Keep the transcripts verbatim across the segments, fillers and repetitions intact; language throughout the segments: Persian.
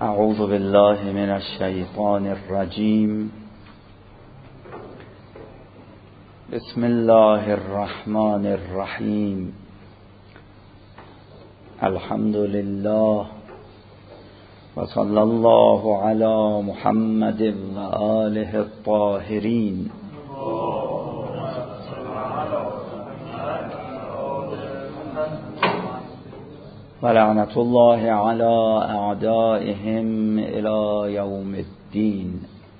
اعوذ بالله من الشیطان الرجیم. بسم الله الرحمن الرحیم. الحمد لله و صلی الله علی محمد و آله الطاهرین. و لعنت الله علی اعدائهم الی یوم الدین.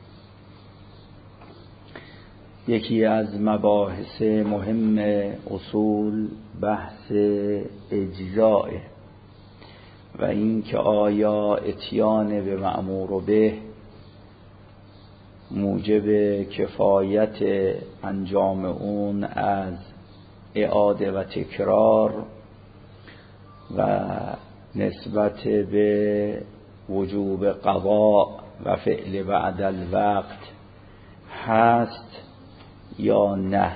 یکی از مباحث مهم اصول بحث اجزاء و این که آیا اتیان به مأمور به موجب کفایت انجام اون از اعاده و تکرار و نسبت به وجوب قضا و فعل بعد الوقت هست یا نه.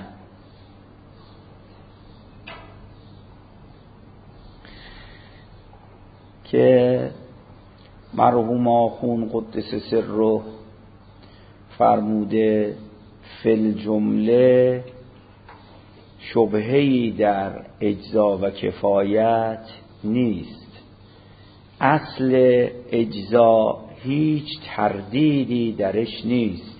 که مرحوم آخوند قدس سره فرموده فی الجمله شبهه‌ای در اجزا و کفایت نیست. اصل اجزا هیچ تردیدی درش نیست،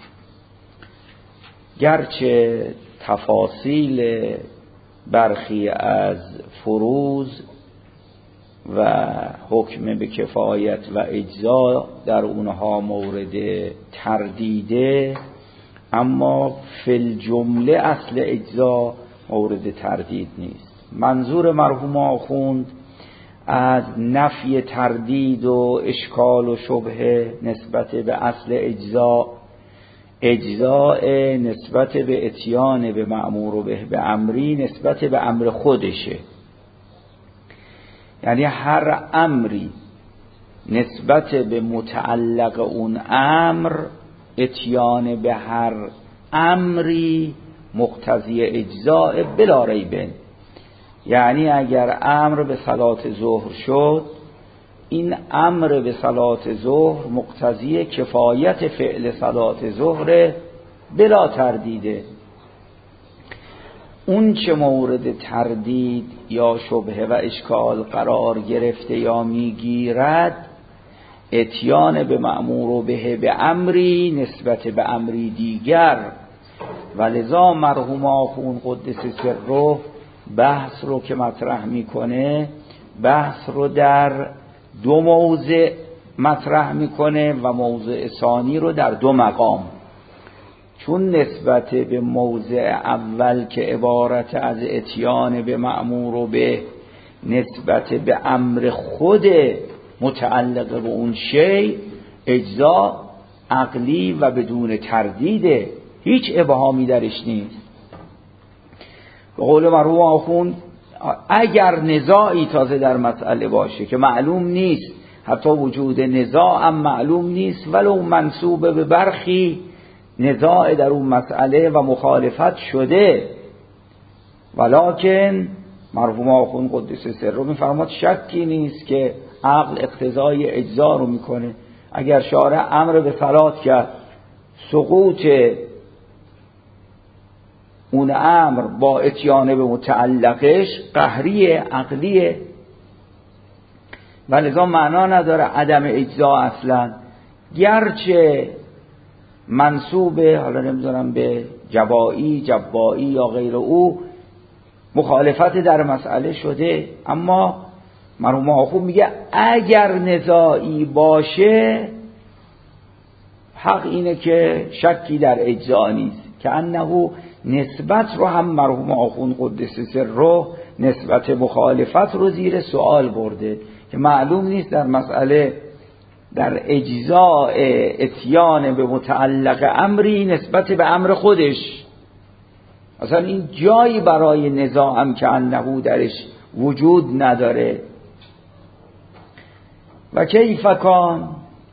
گرچه تفاصیل برخی از فروض و حکم به کفایت و اجزا در اونها مورد تردیده، اما فی الجمله اصل اجزا مورد تردید نیست. منظور مرحوم آخوند از نفی تردید و اشکال و شبهه نسبت به اصل اجزا، اجزاء نسبت به اتیان به مأمور و به به امری نسبت به امر خودشه. یعنی هر امری نسبت به متعلق اون امر، اتیان به هر امری مقتضی اجزاء بلا ریبه. یعنی اگر امر به صلات ظهر شد، این امر به صلات ظهر مقتضی کفایت فعل صلات ظهر بلا تردیده. اون چه مورد تردید یا شبهه و اشکال قرار گرفته یا میگیرد اتیان به مأمور و به به امری نسبت به امری دیگر. ولذا مرحوم آخوند قدس سره بحث رو که مطرح میکنه، بحث رو در دو موضع مطرح میکنه و موضع ثانی رو در دو مقام. چون نسبت به موضع اول که عبارت از اتیان به مأمور و به نسبت به امر خود متعلق به اون شی، اجزا عقلی و بدون تردیده، هیچ ابهامی درش نیست. به قول مرحوم آخوند اگر نزاعی تازه در مسئله باشه که معلوم نیست، حتی وجود نزاع هم معلوم نیست، ولو منسوب به برخی نزاع در اون مسئله و مخالفت شده، ولکن مرحوم آخوند قدس سره میفرماد شکی نیست که عقل اقتضای اجزا رو میکنه. اگر شارع امر به صلات کرد، سقوط اون امر با اتیان به متعلقش قهریه، عقلیه، ولذا معنا نداره عدم اجزا اصلا. گرچه منسوبه، حالا نمیدونم به جبایی، جبایی یا غیر او، مخالفت در مسئله شده، اما مرحوم آخوند میگه اگر نزاعی باشه حق اینه که شکی در اجزا نیست. که انه نسبت رو هم مرحوم آخوند قدس سره نسبت مخالفت رو زیر سوال برده که معلوم نیست در مسئله در اجزاء اتیان به متعلق امری نسبت به امر خودش اصلا این جایی برای نزاع هم که انه درش وجود نداره. و کیف کان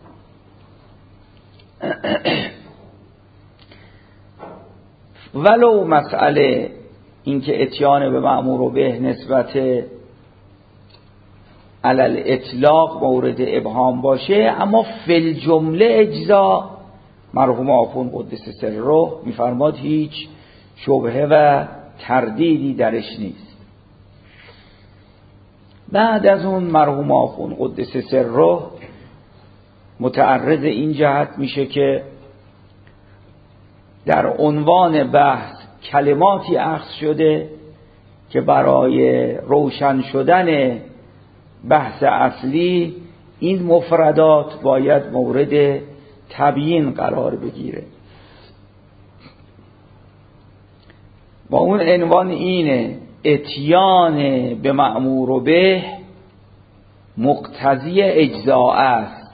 ولو مسئله اینکه اتیان به مأمور و به نسبت علل اطلاق مورد ابهام باشه، اما فل جمله اجزا مرحوم آخوند قدس سره میفرماد هیچ شبهه و تردیدی درش نیست. بعد از اون مرحوم آخوند قدس سره متعرض این جهت میشه که در عنوان بحث کلماتی اخذ شده که برای روشن شدن بحث اصلی این مفردات باید مورد تبیین قرار بگیره. با اون عنوان اینه: اتیان به مأمور و به مقتضی اجزاء است.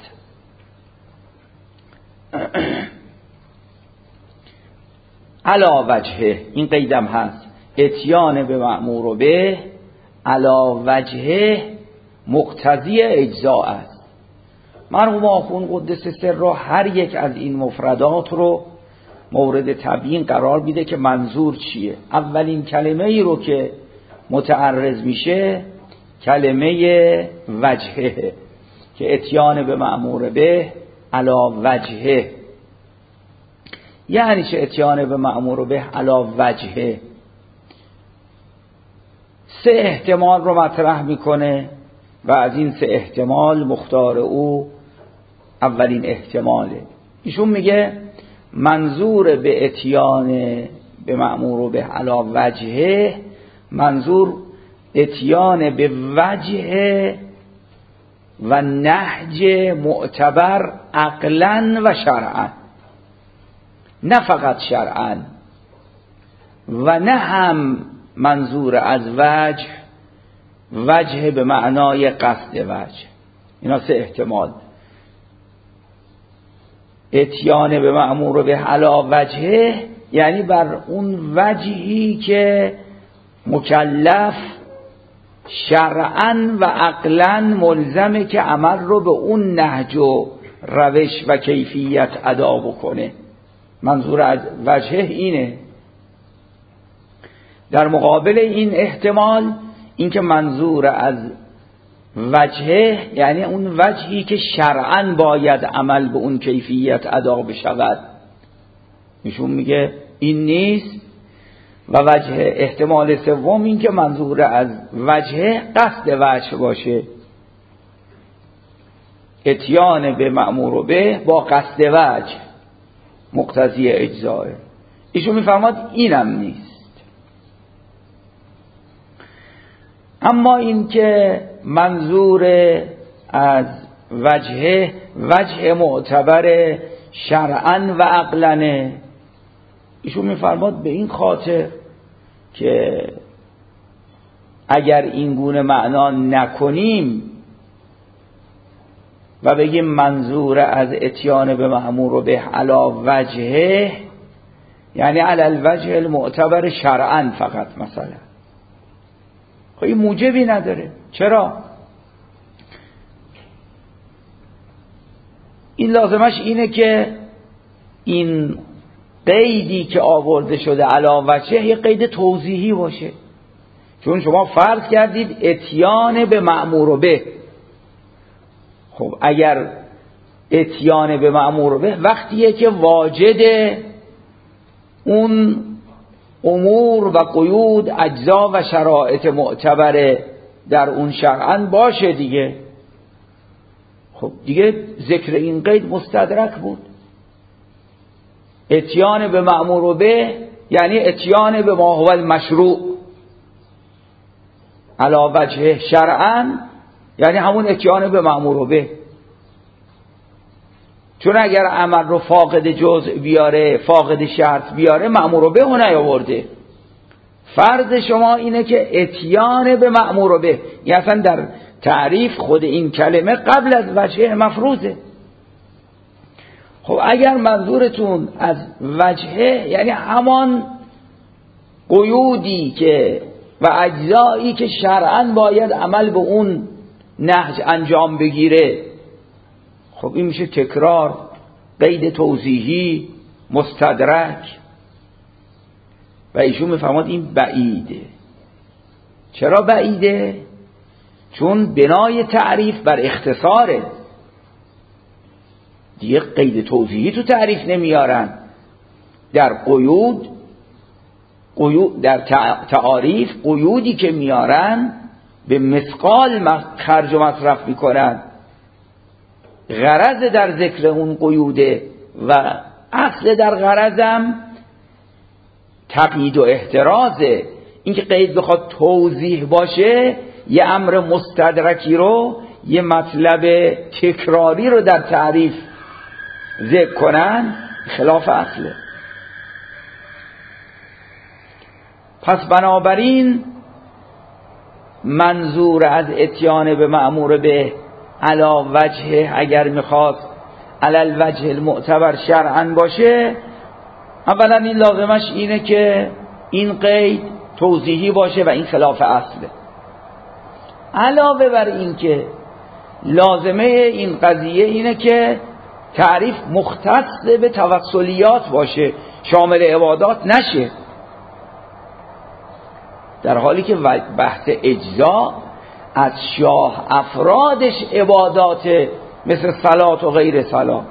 علا وجهه، این قیدم هست، اتیان به مأمور و به علا وجهه مقتضی اجزاء است. مرحوم آخوند قدس سره هر یک از این مفردات رو مورد تبیین قرار میده که منظور چیه. اولین کلمه ای رو که متعرض میشه کلمه وجهه که اتیان به مأمور به علا وجهه. یعنی چه اتیان به مأمور به علا وجهه؟ سه احتمال رو مطرح میکنه و از این سه احتمال مختار او اولین احتماله. ایشون میگه منظور به اتیان به مأمور به علا وجهه، منظور اتیان به وجه و نهج معتبر عقلا و شرعا، نه فقط شرعا، و نه هم منظور از وجه وجه به معنای قصد وجه. اینا سه احتمال. اتیان به مأمور به علا وجهه یعنی بر اون وجهی که مکلف شرعاً و عقلاً ملزمه که عمل رو به اون نهج و روش و کیفیت ادا بکنه. منظور از وجهه اینه. در مقابل این احتمال اینکه منظور از وجهه یعنی اون وجهی که شرعاً باید عمل به اون کیفیت ادا بشود، ایشون میگه این نیست. و وجه احتمال سوم این که منظور از وجه قصد وجه باشه، اتیان به مأمور و به با قصد وجه مقتضی اجزاء. ایشون میفرماد اینم نیست. اما این که منظور از وجه وجه معتبر شرعاً و عقلاً، ایشون میفرماد به این خاطر که اگر این گونه معنا نکنیم و بگیم منظور از اتیان به مأمور و به علا وجهه یعنی علی الوجه المعتبر شرعاً فقط، مثلا خب این موجبی نداره. چرا؟ این لازمش اینه که این قیدی که آورده شده علا وجه یه قید توضیحی باشه. چون شما فرض کردید اتیان به مأمور و به، خب اگر اتیان به مأمور و به وقتیه که واجد اون امور و قیود اجزا و شرایط معتبر در اون شرعاً باشه دیگه، خب دیگه ذکر این قید مستدرک بود. اتیان به مأمور و به یعنی اتیان به ما هو المشروع علا وجه شرعاً، یعنی همون اتیان به مأمور و به. چون اگر عمل رو فاقد جزء بیاره فاقد شرط بیاره مأمور و به رو نیاورده. فرض شما اینه که اتیان به مأمور و به، یعنی اصلا در تعریف خود این کلمه قبل از وجه مفروضه. خب اگر منظورتون از وجهه یعنی همان قیودی که و اجزایی که شرعاً باید عمل به اون نهج انجام بگیره، خب این میشه تکرار، قید توضیحی، مستدرک. و ایشون میفهمد این بعیده. چرا بعیده؟ چون بنای تعریف بر اختصاره دیگه، قید توضیحی تو تعریف نمیارن. در قیود قیود در تعاریف قیودی که میارن به مثقال خرج و مصرف میکنن. غرض در ذکر اون قیوده و اصل در غرضم تقیید و احترازه. اینکه قید بخواد توضیح باشه، یه امر مستدرکی رو، یه مطلب تکراری رو در تعریف ذکر کنن، خلاف اصله. پس بنابراین منظور از اتیان به مأمور به علا وجه، اگر میخواد علی الوجه المعتبر شرعا باشه، اولا این لازمش اینه که این قید توضیحی باشه و این خلاف اصله. علاوه بر این که لازمه این قضیه اینه که تعریف مختص به توسلیات باشه، شامل عبادات نشه، در حالی که بحث اجزا از شاه افرادش عبادات مثل صلات و غیر صلات.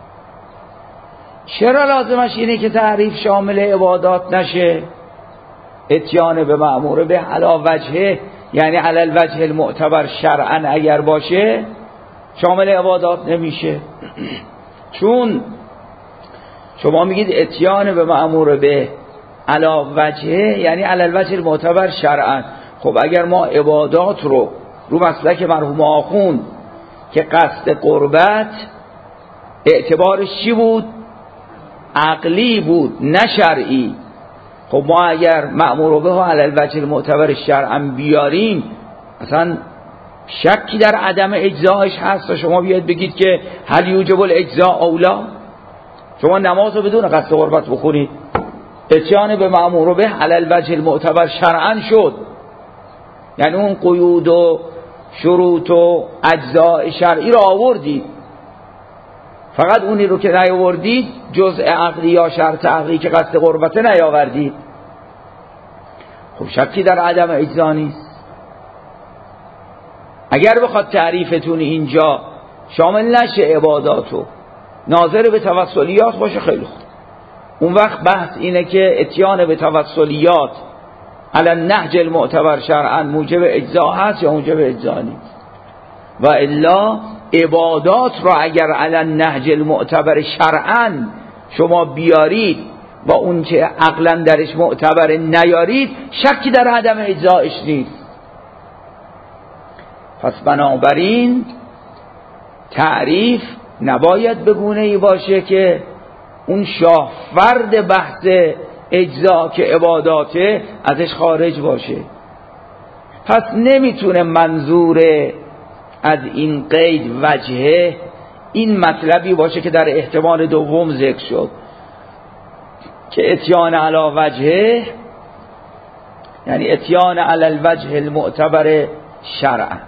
چرا لازمش اینه که تعریف شامل عبادات نشه؟ اتیان به مأمور به علا وجهه، یعنی علی الوجه المعتبر شرعا اگر باشه شامل عبادات نمیشه. چون شما میگید اتیان به مأمور به علا وجهه یعنی علی الوجه المعتبر شرعا. خب اگر ما عبادات رو رو مسلک مرحوم آخوند که قصد قربت اعتبارش چی بود؟ عقلی بود نه شرعی. خب ما اگر مأمور به علی الوجه المعتبر شرعا بیاریم، اصلا شکی در عدم اجزایش هست و شما بیاید بگید که هل یوجب الاجزاء اولا؟ شما نماز رو بدون قصد قربت بخونید، اتیان به مأمور به علی الوجه المعتبر شرعا شد، یعنی اون قیود و شروط و اجزاء شرعی رو آوردید، فقط اونی رو که نیاوردید جزء عقلی یا شرط عقلی که قصد قربت نیاوردید. خب شکی در عدم اجزا نیست. اگر بخواد تعریفتون اینجا شامل نشه عباداتو، ناظر به توسلیات باشه، خیلی خوب، اون وقت بحث اینه که اتیان به توسلیات علی النهج المعتبر شرعا موجب اجزا هست یا موجب اجزا نیست. و الا عبادات را اگر علی النهج المعتبر شرعا شما بیارید و اون چه عقلا درش معتبر نیارید، شکی در عدم اجزایش نیست. پس بنابراین تعریف نباید به گونه‌ای باشه که اون شاه فرد بحث اجزا که عباداته ازش خارج باشه. پس نمیتونه منظور از این قید وجهه این مطلبی باشه که در احتمال دوم ذکر شد که اتیان علی وجهه یعنی اتیان علی الوجه المعتبر شرعا.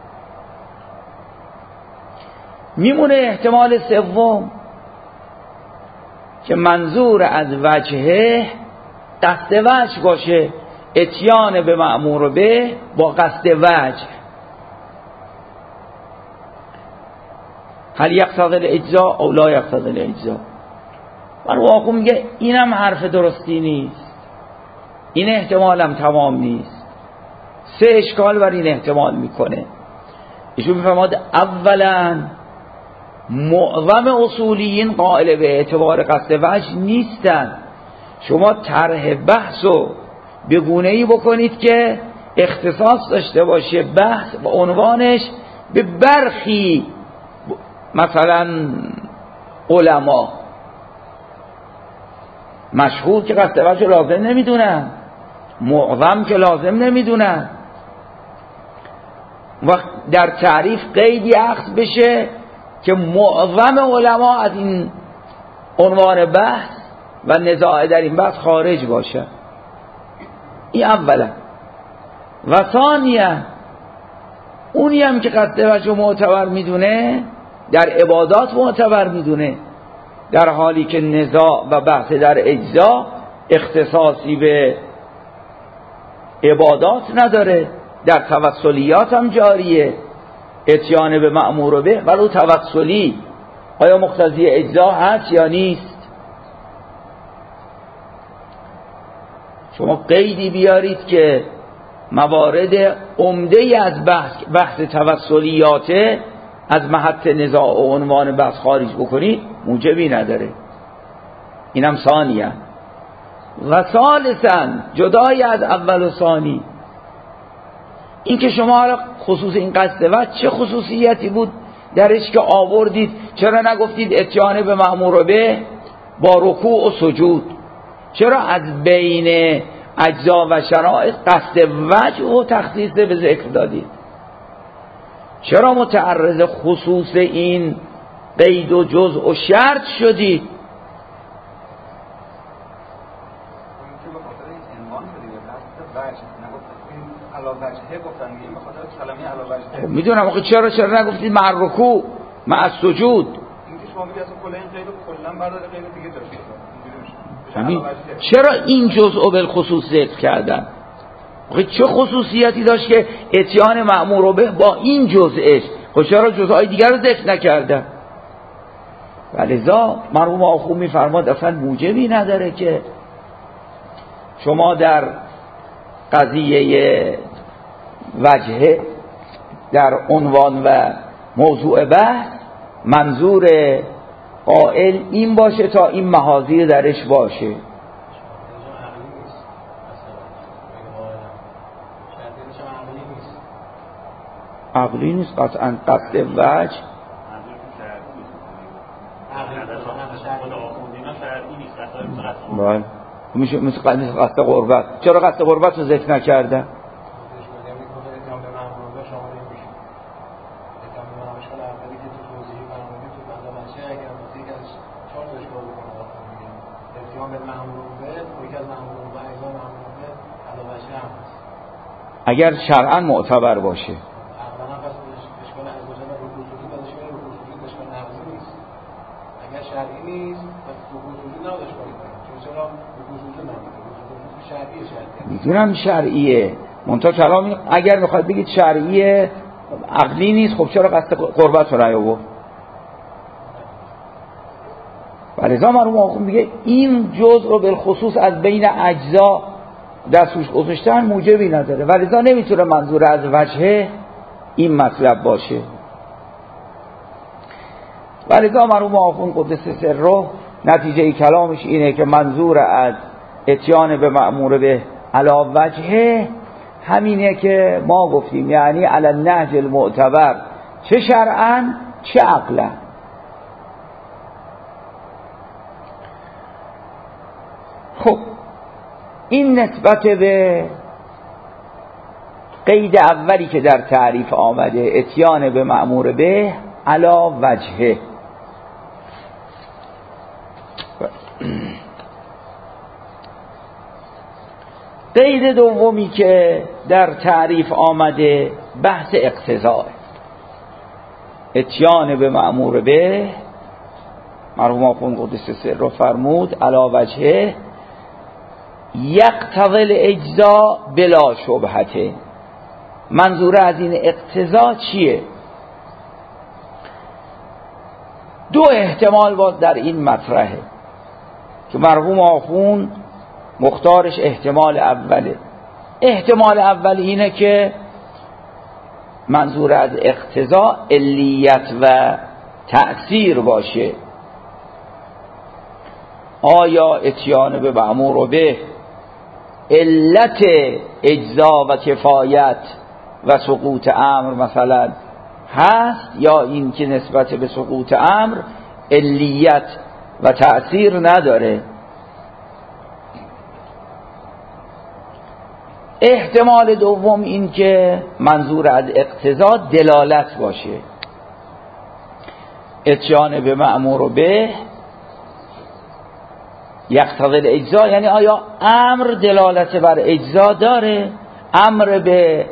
میمونه احتمال سوم که منظور از وجهه قصد وجه باشه، اتیان به مأمور به با قصد وجه. هل یقتضی الاجزاء او لا یقتضی الاجزاء؟ من واقعا میگه اینم حرف درستی نیست، این احتمالم تمام نیست. سه اشکال بر این احتمال میکنه. ایشون میفرماد اولا معظم اصولیین قائل به اعتبار قصد وجه نیستن. شما طرح بحثو به گونه‌ای بکنید که اختصاص داشته باشه بحث و عنوانش به برخی مثلا علما مشهور که قصد وجه لازم نمیدونن، معظم که لازم نمیدونن، و در تعریف قیدی اخذ بشه که معظم علما از این عنوان بحث و نزاع در این بحث خارج باشه. این اولا. و ثانیا اونی هم که قصد وجه معتبر میدونه در عبادات معتبر میدونه، در حالی که نزاع و بحث در اجزا اختصاصی به عبادات نداره، در توسلیات هم جاریه، اتیان به مأمور به، ولو توسلی آیا مقتضی اجزا هست یا نیست؟ شما قیدی بیارید که موارد عمده ای از بحث, بحث توسلیات از محط نزاع و عنوان بحث خارج بکنید، موجبی نداره. اینم ثانیه. و ثالثاً جدای از اول و ثانی، این که شما حالا خصوص این قصد و چه خصوصیتی بود درش که آوردید؟ چرا نگفتید اتیان به مأمور به با رکوع و سجود؟ چرا از بین اجزا و شرایط قصد وجه و تخصیص به ذکر دادید؟ چرا متعرض خصوص این قید و جزء و شرط شدید؟ خب میدونم آخه چرا چرا نگفتید مع رکوع مع السجود؟ اینکه شما میگید اصلا کلا این قید کلا بردار قید دیگه داشته. همین چرا این جزء بالخصوص ذکر کردن؟ آخه چه خصوصیتی داشت که اتیان مأمور به با این جزءش؟ خب چرا جزءهای دیگر رو ذکر نکردن؟ ولذا مرحوم آخوند میفرماد اصلا موجبی نداره که شما در قضیه وجهه در عنوان و موضوع بحث منظور قائل این باشه تا این محاذیر درش باشه. عقلی نیست قطعا. قصد وجه باید میشه مثل قصد قربت. چرا قصد قربت رو ذکر نکرده؟ اگر شرعاً معتبر باشه. اگر شرعی نیست پس وجود نداشت باید. چرا وجود نداشت؟ شرعیه شرعیه. میدونم شرعیه. منتها کلام اگر میخواد بگید شرعیه عقلی نیست، خب چرا قصد قربت رو نیاورد؟ ولذا مرحوم آخوند میگه این جزء رو بالخصوص از بین اجزا دستوش گذاشتن موجبی نداره، ولذا نمیتونه منظور از وجهه این مطلب باشه. ولذا مرحوم آخوند قدس سره نتیجه کلامش اینه که منظور از اتیان به مأمور به علی وجهه همینه که ما گفتیم، یعنی علی النهج المعتبر، چه شرعاً چه عقلاً. خب این نسبت به قید اولی که در تعریف آمده، اتیان به مأمور به علی وجهه. قید دومی که در تعریف آمده بحث اقتضاء. اتیان به مأمور به، مرحوم آخوند قدس سره فرمود علی وجهه یقتضی الاجزاء بلا شبهته. منظور از این اقتضا چیه؟ دو احتمال باز در این مطرحه که مرحوم آخوند مختارش احتمال اوله. احتمال اول اینه که منظور از اقتضا علیت و تأثیر باشه. آیا اتیان به مأمور به علت اجزا و کفایت و سقوط امر مثلا هست، یا این که نسبت به سقوط امر علیت و تأثیر نداره؟ احتمال دوم این که منظور از اقتضا دلالت باشه. اتیان به مأمور به یقتضی الاجزا، یعنی آیا امر دلالت بر اجزا داره؟ امر به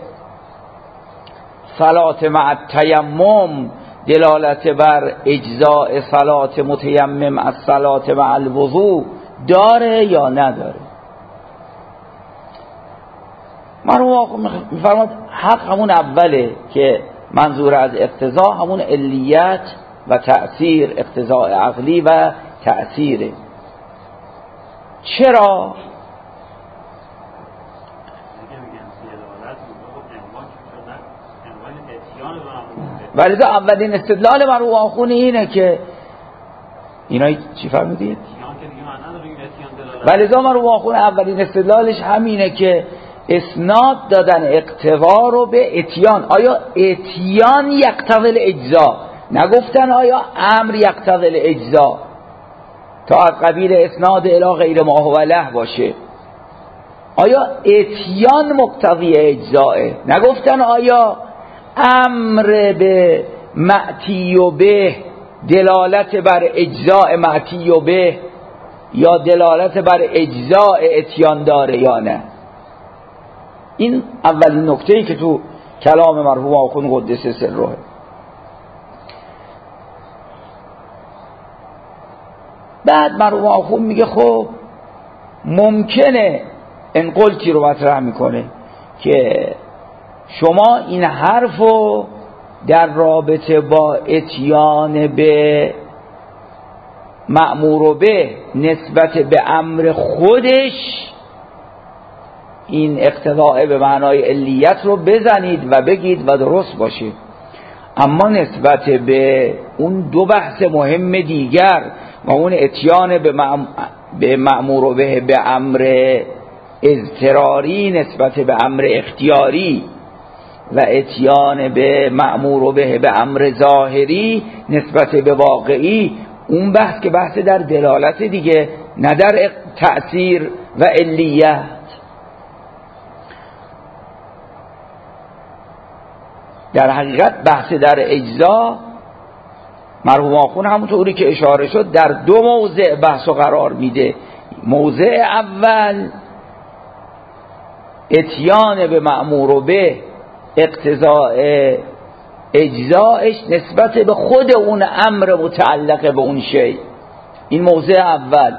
صلات مع التیمم دلالت بر اجزاء صلات متیمم از صلات مع الوضوء داره یا نداره؟ مرحوم آخوند میفرماد حق همون اوله که منظور از اقتضا همون علیت و تأثیر، اقتضاء عقلی و تأثیره. چرا؟ ولذا اولین استدلال مرحوم آخوند اینه که اینا چی فرمودید؟ ولذا مرحوم آخوند اولین استدلالش همینه که اسناد دادن اقتضا رو به اتیان. آیا اتیان یقتضی الاجزا؟ نگفتن آیا امر یقتضی الاجزا تا از قبیل اسناد الی غیر ما هو له باشه. آیا اتیان مقتضی اجزاه؟ نگفتن آیا امر به معتی و به دلالت بر اجزاء معتی و به یا دلالت بر اجزاء اتیان داره یا نه. این اولین نکته‌ای که تو کلام مرحوم آخوند قدس سره. بعد مرحوم آخوند میگه خب ممکنه این قلتی رو مطرح میکنه که شما این حرفو در رابطه با اتیان به مأمور به نسبت به امر خودش این اقتضاء به معنای علیت رو بزنید و بگید و درست باشه، اما نسبت به اون دو بحث مهم دیگر و اون اتیان به, مأم... به مأمور به به امر اضطراری نسبت به امر اختیاری و اتیان به مأمور به به امر ظاهری نسبت به واقعی، اون بحث که بحث در دلالت دیگه، نه در تأثیر و علیت. در حقیقت بحث در اجزا مرحوم آخوند همونطوری که اشاره شد در دو موضع بحث و قرار میده. موضع اول اتیان به مأمور به اقتضاء اجزایش نسبت به خود اون امر متعلق به اون شی. این موضع اول.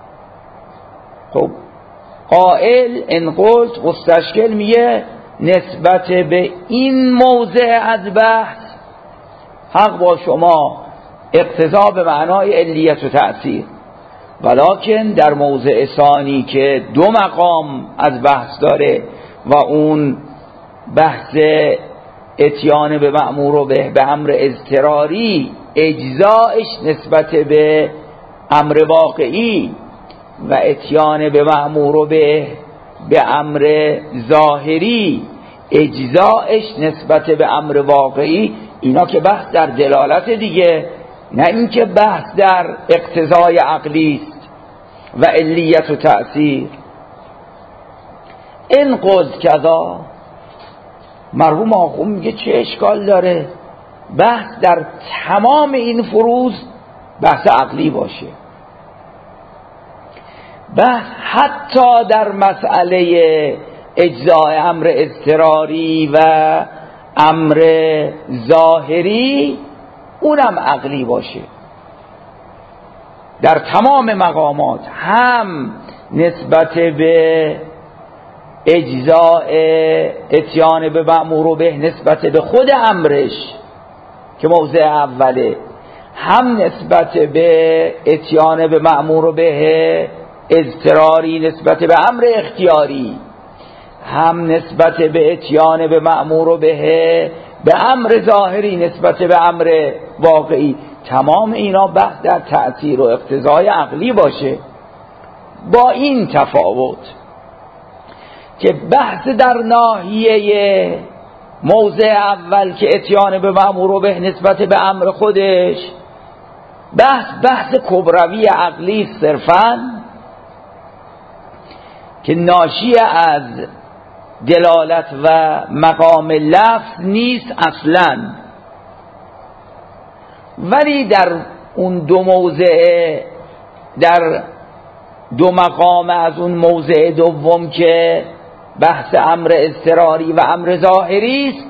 خب قائل ان قلت مستشکل میگه نسبت به این موضع از بحث حق با شما اقتضا به معنای علیت و تأثیر، ولکن در موضع ثانی که دو مقام از بحث داره و اون بحث اتیان به مأمور و به به امر اضطراری اجزایش نسبت به امر واقعی و اتیان به مأمور و به به امر ظاهری اجزایش نسبت به امر واقعی، اینا که بحث در دلالت دیگه، نه اینکه بحث در اقتضای عقلی است و علیت و تأثیر. این قلت کذا مرحوم آخوند میگه چه اشکال داره بحث در تمام این فروض بحث عقلی باشه، بحث حتی در مسئله اجزای امر اضطراری و امر ظاهری اونم عقلی باشه. در تمام مقامات هم نسبت به اجزاء اتیان به مأمور به نسبت به خود امرش که موضع اوله، هم نسبت به اتیان به مأمور به اضطراری نسبت به امر اختیاری، هم نسبت به اتیان به مأمور به به امر ظاهری نسبت به امر واقعی. تمام اینا بحث در تأثیر و اقتضای عقلی باشه، با این تفاوت که بحث در ناحیه موضع اول که اتیان به مأمور به نسبت به امر خودش بحث بحث کبروی عقلی صرفاً که ناشی از دلالت و مقام لفظ نیست اصلاً، ولی در اون دو موضع، در دو مقام از اون موضع دوم که بحث امر اضطراری و امر ظاهری است،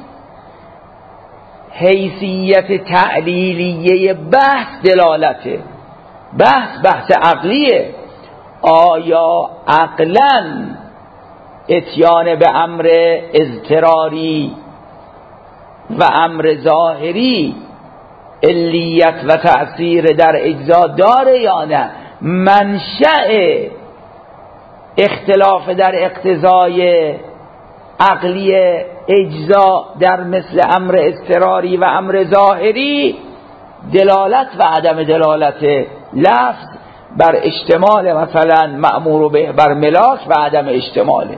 حیثیت تعلیلیه بحث دلالته، بحث بحث عقلیه. آیا عقلاً اتیان به امر اضطراری و امر ظاهری علیت و تأثیر در اجزا داره یا نه؟ منشأ اختلاف در اقتضای عقلی اجزا در مثل امر اضطراری و امر ظاهری دلالت و عدم دلالت لفظ بر اشتمال مثلا مأمور به بر ملاک و عدم اشتماله.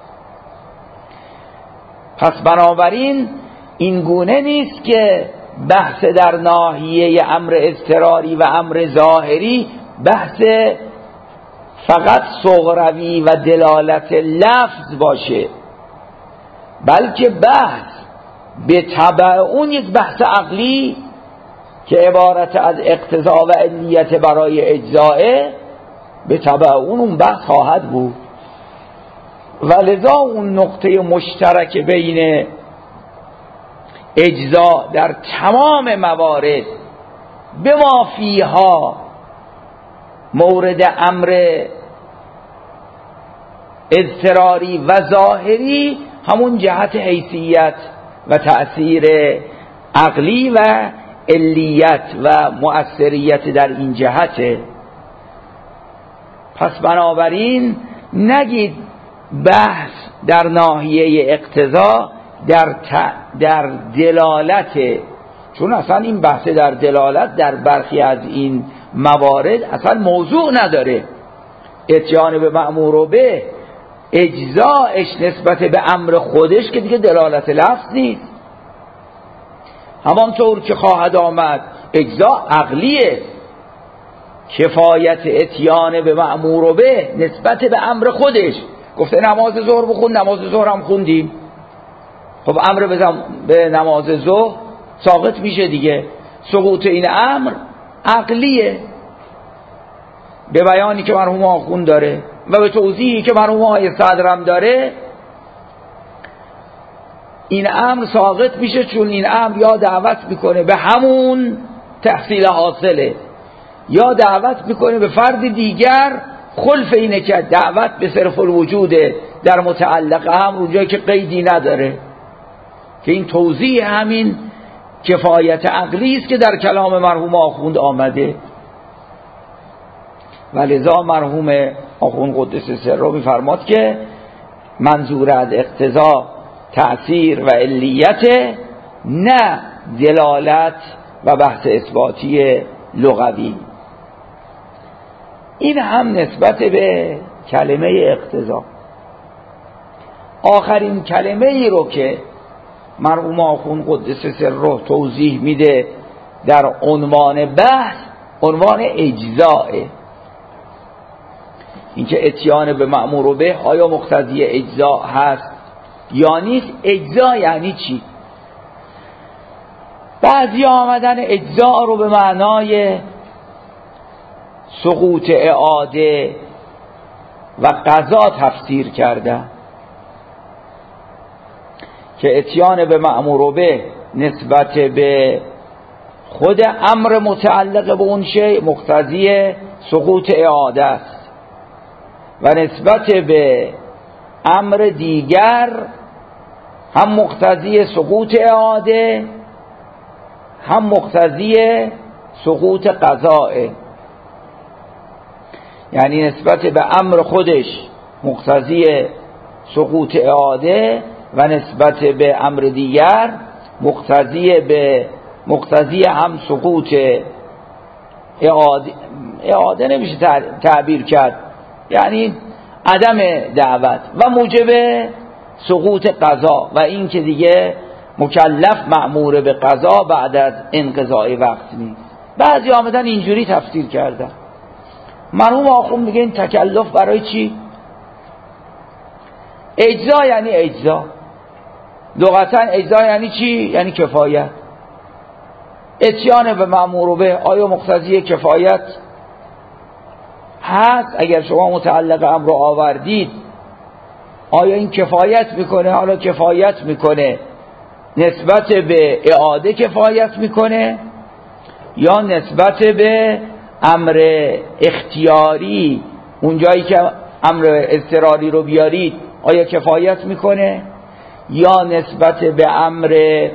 پس بنابراین این گونه نیست که بحث در ناحیه امر اضطراری و امر ظاهری بحث فقط صغروی و دلالت لفظ باشه، بلکه بحث به تبع اون یک بحث عقلی که عبارت از اقتضا و علیت برای اجزائه به تبع اون اون بحث خواهد بود. ولذا اون نقطه مشترک بین اجزا در تمام موارد به ما فیها مورد امر اضطراری و ظاهری همون جهت حیثیت و تأثیر عقلی و علیت و مؤثریت در این جهته. پس بنابراین نگید بحث در ناحیه اقتضا در, ت... در دلالت، چون اصلا این بحث در دلالت در برخی از این موارد اصلا موضوع نداره. اتیان به مأمور و به اجزاش نسبت به امر خودش که دیگه دلالت لفظ نیست. همانطور که خواهد آمد اجزا عقلیه، کفایت اتیان به مأمور و به نسبت به امر خودش. گفته نماز ظهر بخون، نماز ظهر هم خوندیم، خب امر بزن به نماز ظهر ساقط میشه دیگه. سقوط این امر عقلیه به بیانی که مرحوم آخوند داره و به توضیحی که مرحوم آقای صدرم داره. این امر ساقط میشه چون این امر یا دعوت میکنه به همون تحصیل حاصله، یا دعوت میکنه به فرد دیگر. خلف اینه که دعوت به صرف الوجود در متعلق امر اونجایی که قیدی نداره، که این توضیح همین کفایت عقلی است که در کلام مرحوم آخوند آمده. ولذا مرحوم آخوند قدس سره میفرماد که منظور از اقتضا تأثیر و علیت، نه دلالت و بحث اثباتی لغوی. این هم نسبت به کلمه اقتضا. آخرین کلمه ای رو که مرحوم آخوند قدس سره توضیح میده در عنوان بحث، عنوان اجزاء. اینکه اتیان به مأمور و به آیا مقتضی اجزا هست یا نیست؟ اجزا یعنی چی؟ بعضی آمدن اجزا رو به معنای سقوط اعاده و قضا تفسیر کردن، که اتیان به مأمور و به نسبت به خود امر متعلق به اون شیء مقتضی سقوط اعاده است و نسبت به امر دیگر هم مقتضی سقوط اعاده هم مقتضی سقوط قضاء. یعنی نسبت به امر خودش مقتضی سقوط اعاده و نسبت به امر دیگر مقتضی به مقتضی هم سقوط اعاده. اعاده نمیشه تعبیر کرد، یعنی عدم دعوت و موجب سقوط قضا و این که دیگه مکلف مأمور به قضا بعد از انقضاء وقت نیست. بعضی آمدن اینجوری تفسیر کردن. مرحوم آخوند میگه این تکلف برای چی؟ اجزا یعنی اجزا. لغتا اجزا یعنی چی؟ یعنی کفایت. اتیان به مأمور به آیا مقتضی کفایت هست؟ اگر شما متعلق امر رو آوردید آیا این کفایت میکنه؟ حالا کفایت میکنه نسبت به اعاده کفایت میکنه یا نسبت به امر اختیاری؟ اونجایی که امر اضطراری رو بیارید آیا کفایت میکنه؟ یا نسبت به امر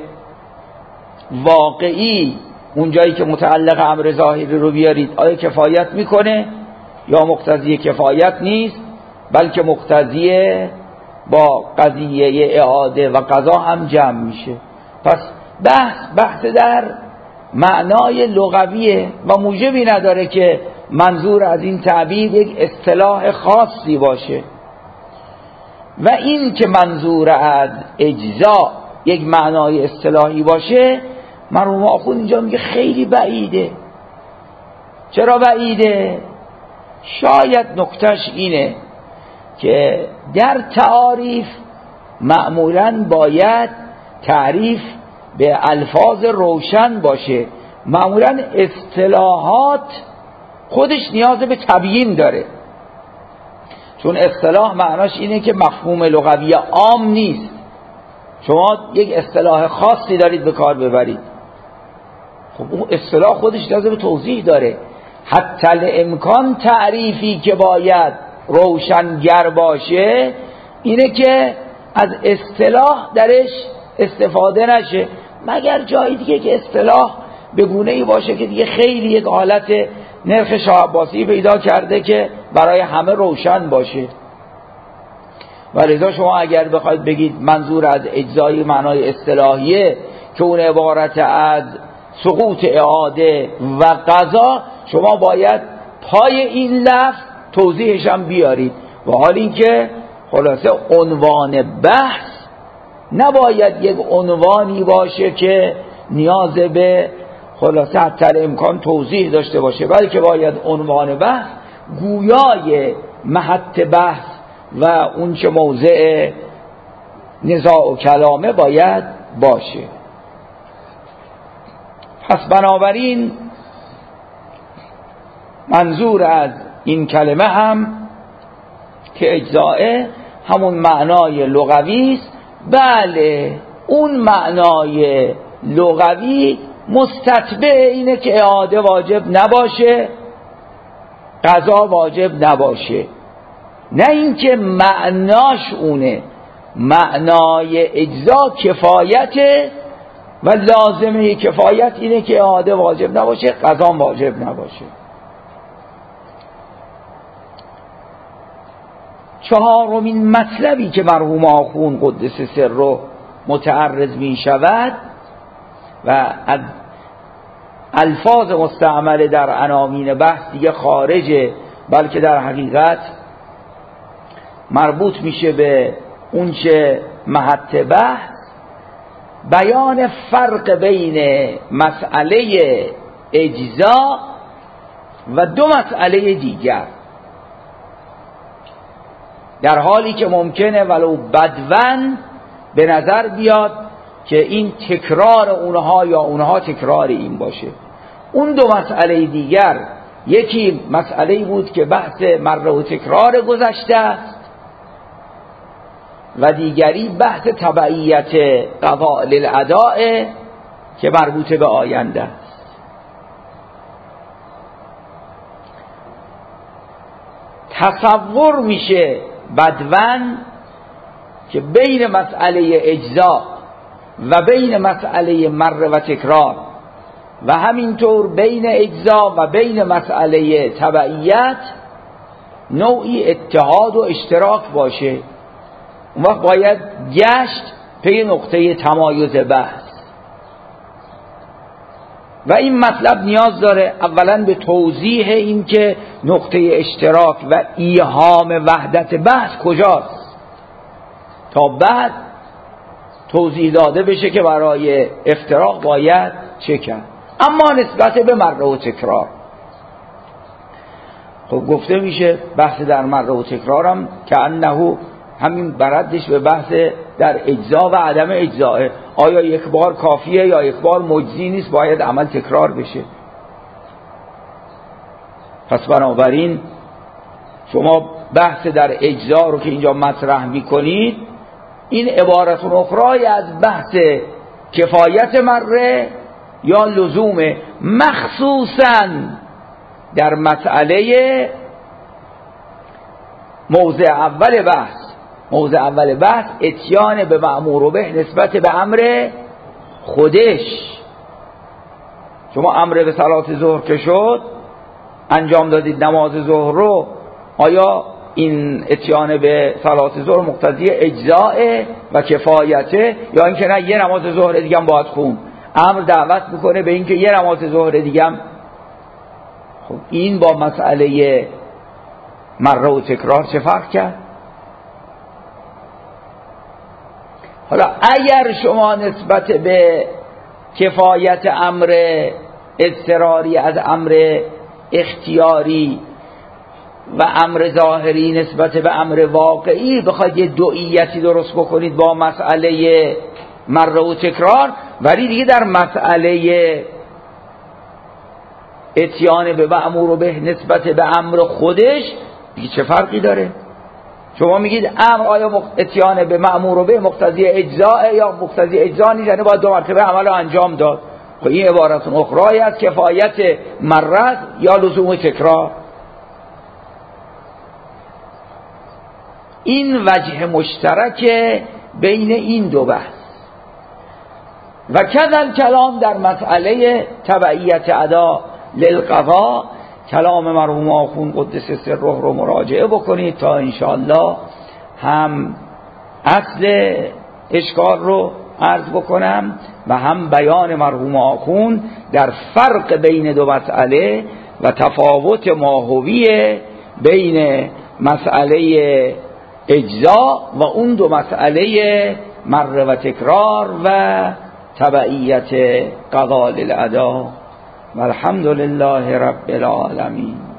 واقعی اون جایی که متعلق امر ظاهری رو بیارید آیا کفایت میکنه یا مقتضی کفایت نیست، بلکه مقتضی با قضیه اعاده و قضا هم جمع میشه. پس بحث بحث در معنای لغویه و موجبی نداره که منظور از این تعبیر یک اصطلاح خاصی باشه. و این که منظور از اجزا یک معنای اصطلاحی باشه، مرحوم آخوند اینجا میگه خیلی بعیده. چرا بعیده؟ شاید نکتهش اینه که در تعاریف معمولاً باید تعریف به الفاظ روشن باشه. معمولاً اصطلاحات خودش نیاز به تبیین داره، چون اصطلاح معناش اینه که مفهوم لغوی عام نیست. شما یک اصطلاح خاصی دارید به کار ببرید، خب اون اصطلاح خودش نیاز به توضیح داره. حتی الامکان تعریفی که باید روشنگر باشه اینه که از اصطلاح درش استفاده نشه، مگر جایی دیگه که اصطلاح به گونه‌ای باشه که دیگه خیلی یک حالت نرخ شاه عباسی پیدا کرده که برای همه روشن باشه. ولذا شما اگر بخواید بگید منظور از اجزای معنای اصطلاحیه که اون عبارت از سقوط اعاده و قضا، شما باید پای این لفظ توضیحش هم بیارید. و حال این که خلاصه عنوان بحث نباید یک عنوانی باشه که نیاز به خلاصه حتی امکان توضیح داشته باشه، بلکه باید عنوان بحث گویای محط بحث و اون چه موضع نزاع و کلامه باید باشه. پس بنابراین منظور از این کلمه هم که اجزاء همون معنای لغوی است. بله اون معنای لغوی مستتبع اینه که اعاده واجب نباشه، قضا واجب نباشه، نه اینکه معناش اونه. معنای اجزا کفایته و لازمه کفایت اینه که اعاده واجب نباشه، قضا واجب نباشه. چهارمین مطلبی که مرحوم آخوند قدس سره متعرض می شود و از الفاظ مستعمله در عناوین بحث دیگه خارجه، بلکه در حقیقت مربوط میشه به اون چه محط بحث، بیان فرق بین مسئله اجزا و دو مسئله دیگر، در حالی که ممکنه ولو بدون به نظر بیاد که این تکرار اونها یا اونها تکرار این باشه. اون دو مسئله دیگر، یکی مسئله بود که بحث مره و تکرار گذشته است و دیگری بحث تبعیت قضاء للاداء که مربوط به آینده است. تصور میشه بدون که بین مسئله اجزا و بین مسئله مره و تکرار و همینطور بین اجزا و بین مسئله تبعیت نوعی اتحاد و اشتراک باشه. اون وقت باید گشت پی نقطه تمایز بحث و این مطلب نیاز داره اولا به توضیح این که نقطه اشتراک و ایهام وحدت بحث کجاست، تا بعد توضیح داده بشه که برای افتراق باید چه کرد. اما نسبت به مره و تکرار، خب گفته میشه بحث در مره و تکرار هم که انه همین بردش به بحث در اجزا و عدم اجزاه. آیا یک بار کافیه یا یک بار مجزی نیست، باید عمل تکرار بشه. پس بنابراین شما بحث در اجزا رو که اینجا مطرح میکنید، این عبارت اخرای از بحث کفایت مره یا لزوم، مخصوصاً در مسئله موضع اول بحث موضع اول بحث اتیان به مأمور و به نسبت به امر خودش. شما امر به صلات ظهر که شد، انجام دادید نماز ظهر رو، آیا این اتیان به صلات ظهر مقتضی اجزاء و کفایته یا اینکه نه یه نماز ظهر دیگه هم باید خون؟ امر دعوت میکنه به اینکه یه نماز ظهر دیگه هم. خب این با مسئله مره و تکرار چه فرق کرد؟ حالا اگر شما نسبت به کفایت امر اضطراری از امر اختیاری و امر ظاهری نسبت به امر واقعی بخواید یه دوئیتی درست بکنید با مسئله مره و تکرار، ولی دیگه در مسئله اتیان به مأمور و به نسبت به امر خودش دیگه چه فرقی داره؟ شما میگید امر آیا اتیان به مأمور و به مقتضی اجزاء یا مقتضی اجزا نیست، یعنی باید دو مرتبه عمل رو انجام داد. خب این عبارت اخرای از کفایت مره یا لزوم تکرار. این وجه مشترک بین این دو بحث. و کذل کلام در مسئله تبعیت ادا للقضا، کلام مرحوم آخوند قدس سره رو مراجعه بکنید تا انشاءالله هم اصل اشکال رو عرض بکنم و هم بیان مرحوم آخوند در فرق بین دو مسئله و تفاوت ماهوی بین مسئله اجزا و اون دو مسئله مره و تکرار و تبعیت قضا للأدا. والحمد لله رب العالمین.